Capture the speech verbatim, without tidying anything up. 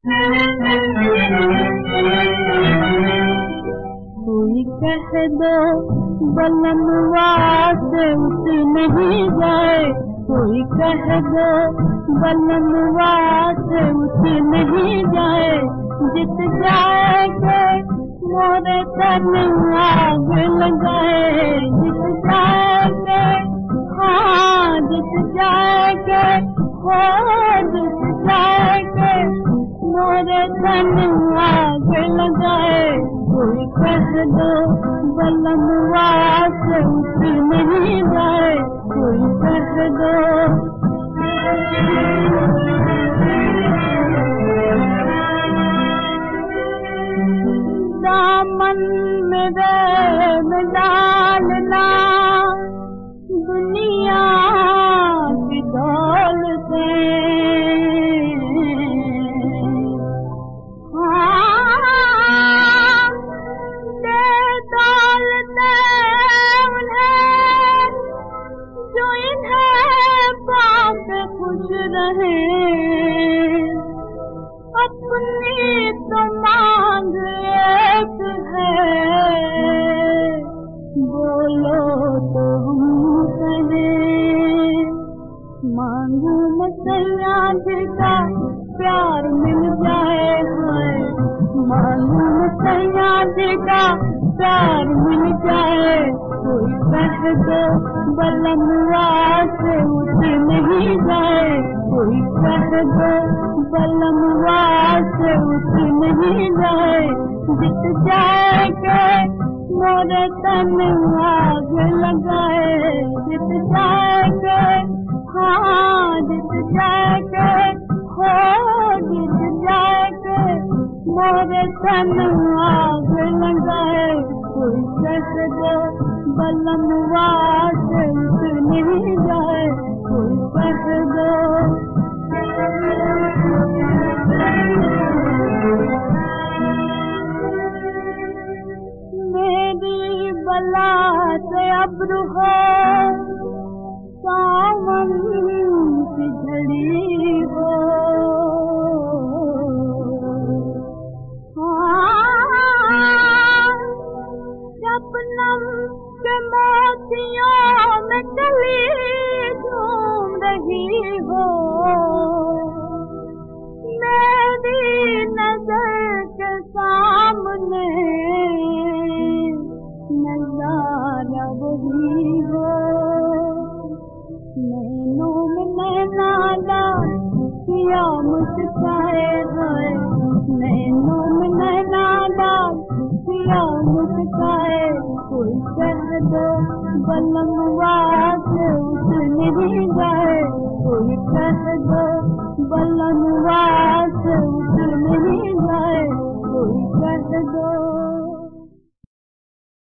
कोई कह दो बलनवा से उठ नहीं जाए, कोई कह दो बलनवा से उठ नहीं जाए, जित जाए के मोरे तन आग लगाए, जित जाए के हाँ जित जाए के हो जित जाए के मोरे तन आग लगाए, कोई कह दो बलनवा से उठ नहीं जाए, कोई कह दो। दामन में रेत डालना दुनिया की दौलते, हाँ दे दौलते उन्हें जो इन्हें पाके खुश रहे, अपनी तो मांग एक है, बोलो तो हम कहें, मांगू मैं सयाज का प्यार मिल जाए है, मांगू मैं सयाज का प्यार मिल जाए, कोई कह दो बलनवा से उठ नहीं जाए, कोई कह दो बलनवा से उठ नहीं जाए, जित जाए के मोरे तन आग लगाए, जित जाए के हाँ जित जाए के हो जित जाए के मोरे तन आग लगाए, कोई कह दो बलनवा से उठ नहीं जाए, कोई कह दो। मेरी बला से अब्र हो सावन की झड़ी हो, हाँ शबनम के मोतियों में कली झूम रही हो, मेरी नजर के सामने नजारा वही हो, नैनों में नैना डाल किया मुस्काए है, नैनों में नैना डाल किया मुस्काए, कोई कह दो बलनवा से उठ